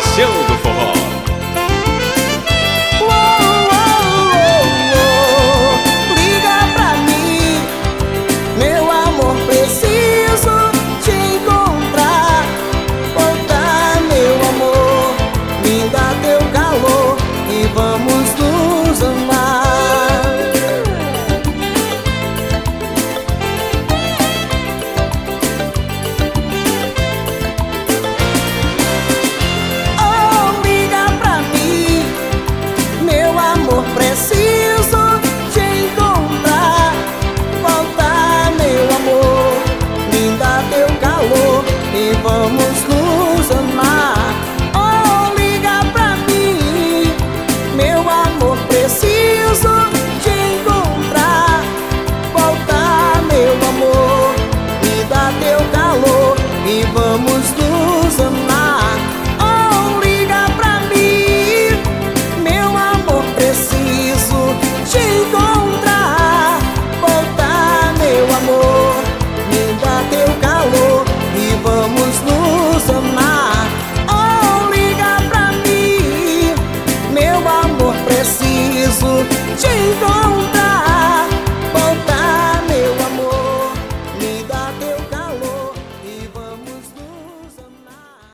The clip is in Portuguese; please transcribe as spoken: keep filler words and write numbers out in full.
Paixão do Forró. Vamos nos amar. Oh, liga pra mim, meu amor, preciso te encontrar. Volta, meu amor, me dá teu calor e vamos nos amar. Preciso te encontrar. Volta, meu amor, me dá teu calor e vamos nos amar. Oh, liga pra mim, meu amor, preciso te encontrar. Volta, meu amor, me dá teu calor e vamos nos amar. Oh, liga pra mim, meu amor, preciso te encontrar.